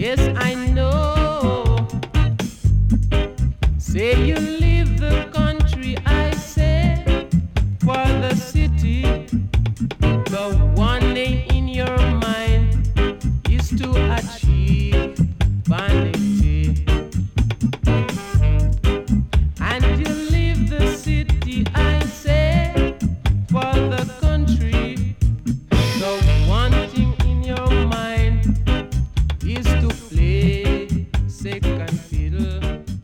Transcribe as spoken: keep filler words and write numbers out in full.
Yes, I know. Say you leave the country, I say, for the city. The one name in your mind is to achieve vanity. And you leave the city, I say, for the country. The one thing in your mind is to play second fiddle.